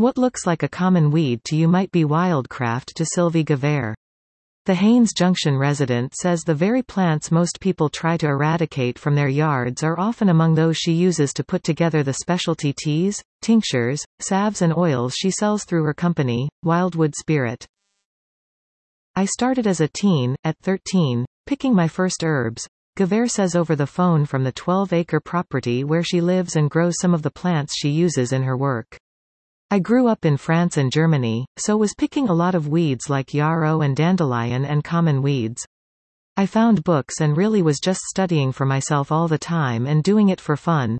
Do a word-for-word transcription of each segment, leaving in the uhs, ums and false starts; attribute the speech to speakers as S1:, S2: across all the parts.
S1: What looks like a common weed to you might be wildcraft to Sylvie Gavere. The Haines Junction resident says the very plants most people try to eradicate from their yards are often among those she uses to put together the specialty teas, tinctures, salves and oils she sells through her company, Wildwood Spirit. I started as a teen, at thirteen, picking my first herbs, Gavere says over the phone from the twelve-acre property where she lives and grows some of the plants she uses in her work. I grew up in France and Germany, so was picking a lot of weeds like yarrow and dandelion and common weeds. I found books and really was just studying for myself all the time and doing it for fun.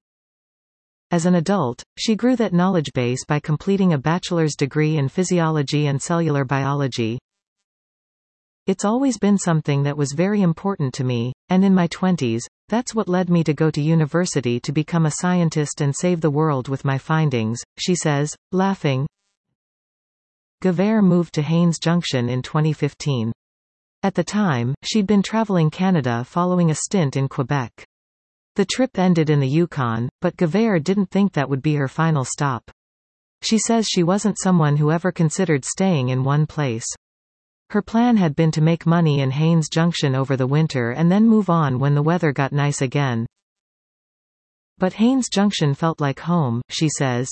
S1: As an adult, she grew that knowledge base by completing a bachelor's degree in physiology and cellular biology. It's always been something that was very important to me, and in my twenties, that's what led me to go to university to become a scientist and save the world with my findings, she says, laughing. Gavere moved to Haines Junction in twenty fifteen. At the time, she'd been traveling Canada following a stint in Quebec. The trip ended in the Yukon, but Gavere didn't think that would be her final stop. She says she wasn't someone who ever considered staying in one place. Her plan had been to make money in Haines Junction over the winter and then move on when the weather got nice again. But Haines Junction felt like home, she says.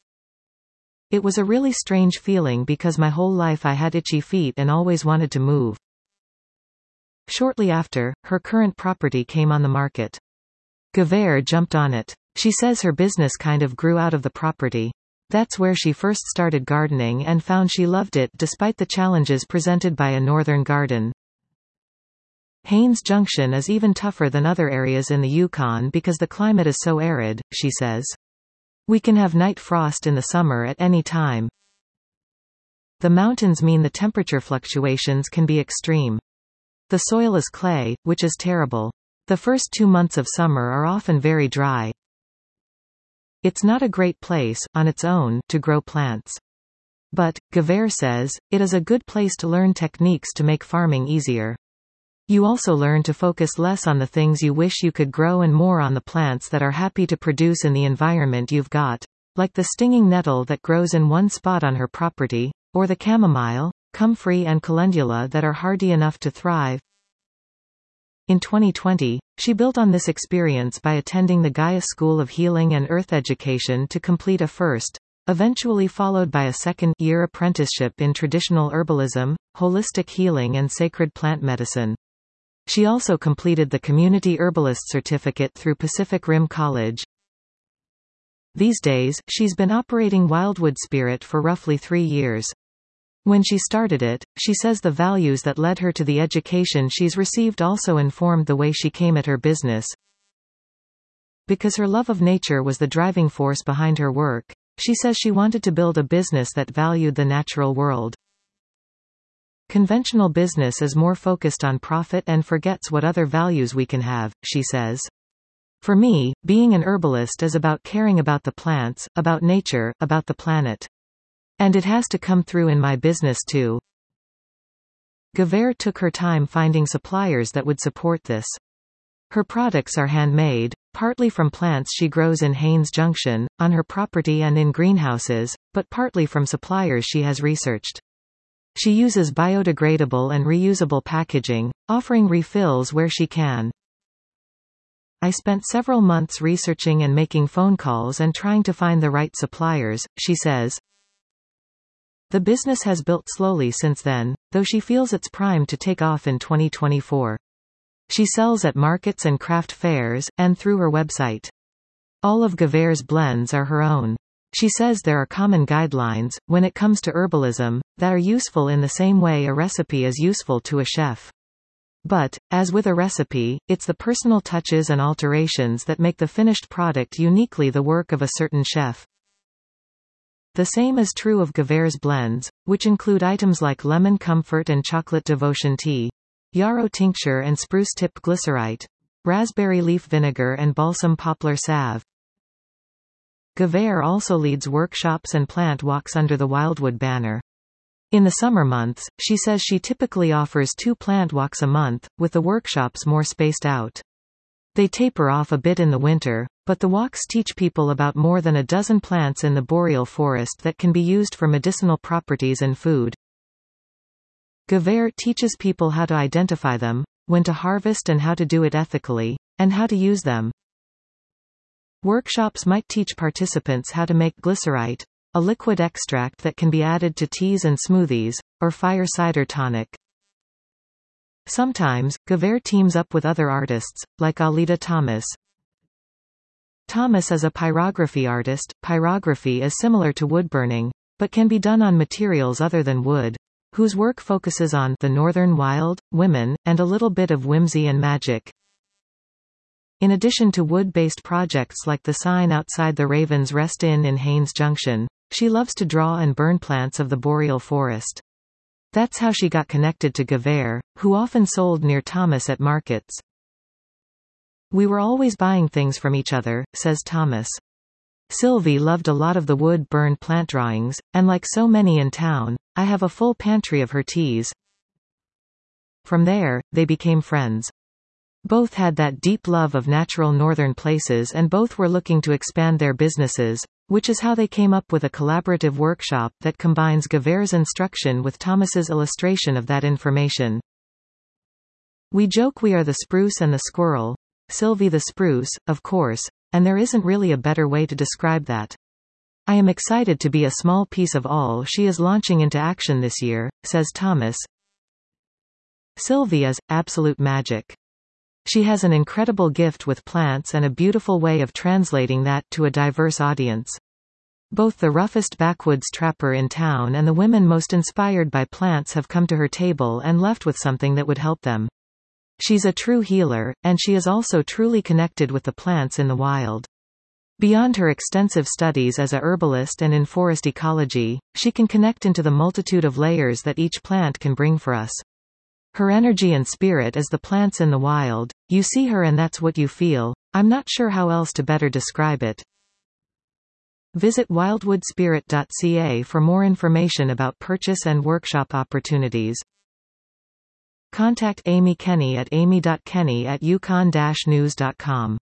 S1: It was a really strange feeling because my whole life I had itchy feet and always wanted to move. Shortly after, her current property came on the market. Gavere jumped on it. She says her business kind of grew out of the property. That's where she first started gardening and found she loved it despite the challenges presented by a northern garden. Haines Junction is even tougher than other areas in the Yukon because the climate is so arid, she says. We can have night frost in the summer at any time. The mountains mean the temperature fluctuations can be extreme. The soil is clay, which is terrible. The first two months of summer are often very dry. It's not a great place, on its own, to grow plants. But, Gavere says, it is a good place to learn techniques to make farming easier. You also learn to focus less on the things you wish you could grow and more on the plants that are happy to produce in the environment you've got, like the stinging nettle that grows in one spot on her property, or the chamomile, comfrey and calendula that are hardy enough to thrive. In twenty twenty, she built on this experience by attending the Gaia School of Healing and Earth Education to complete a first, eventually followed by a second-year apprenticeship in traditional herbalism, holistic healing and sacred plant medicine. She also completed the Community Herbalist Certificate through Pacific Rim College. These days, she's been operating Wildwood Spirit for roughly three years. When she started it, she says the values that led her to the education she's received also informed the way she came at her business. Because her love of nature was the driving force behind her work, she says she wanted to build a business that valued the natural world. Conventional business is more focused on profit and forgets what other values we can have, she says. For me, being an herbalist is about caring about the plants, about nature, about the planet. And it has to come through in my business too. Gavere took her time finding suppliers that would support this. Her products are handmade, partly from plants she grows in Haines Junction, on her property and in greenhouses, but partly from suppliers she has researched. She uses biodegradable and reusable packaging, offering refills where she can. I spent several months researching and making phone calls and trying to find the right suppliers, she says. The business has built slowly since then, though she feels it's primed to take off in twenty twenty-four. She sells at markets and craft fairs, and through her website. All of Gavere's blends are her own. She says there are common guidelines, when it comes to herbalism, that are useful in the same way a recipe is useful to a chef. But, as with a recipe, it's the personal touches and alterations that make the finished product uniquely the work of a certain chef. The same is true of Gavere's blends, which include items like lemon comfort and chocolate devotion tea, yarrow tincture and spruce tip glycerite, raspberry leaf vinegar and balsam poplar salve. Gavere also leads workshops and plant walks under the Wildwood banner. In the summer months, she says she typically offers two plant walks a month, with the workshops more spaced out. They taper off a bit in the winter, but the walks teach people about more than a dozen plants in the boreal forest that can be used for medicinal properties and food. Gevair teaches people how to identify them, when to harvest and how to do it ethically, and how to use them. Workshops might teach participants how to make glycerite, a liquid extract that can be added to teas and smoothies, or fire cider tonic. Sometimes, Gevair teams up with other artists, like Alida Thomas. Thomas is a pyrography artist. Pyrography is similar to woodburning, but can be done on materials other than wood, whose work focuses on the northern wild, women, and a little bit of whimsy and magic. In addition to wood-based projects like the sign outside the Ravens Rest Inn in Haines Junction, she loves to draw and burn plants of the boreal forest. That's how she got connected to Gevair, who often sold near Thomas at markets. We were always buying things from each other, says Thomas. Sylvie loved a lot of the wood-burned plant drawings, and like so many in town, I have a full pantry of her teas. From there, they became friends. Both had that deep love of natural northern places and both were looking to expand their businesses, which is how they came up with a collaborative workshop that combines Gevair's instruction with Thomas's illustration of that information. We joke we are the spruce and the squirrel, Sylvie the spruce, of course, and there isn't really a better way to describe that. I am excited to be a small piece of all she is launching into action this year, says Thomas. Sylvie is absolute magic. She has an incredible gift with plants and a beautiful way of translating that to a diverse audience. Both the roughest backwoods trapper in town and the women most inspired by plants have come to her table and left with something that would help them. She's a true healer, and she is also truly connected with the plants in the wild. Beyond her extensive studies as a herbalist and in forest ecology, she can connect into the multitude of layers that each plant can bring for us. Her energy and spirit is the plants in the wild. You see her and that's what you feel. I'm not sure how else to better describe it. Visit wildwood spirit dot c a for more information about purchase and workshop opportunities. Contact Amy Kenny at amy dot kenny at yukon dash news dot com.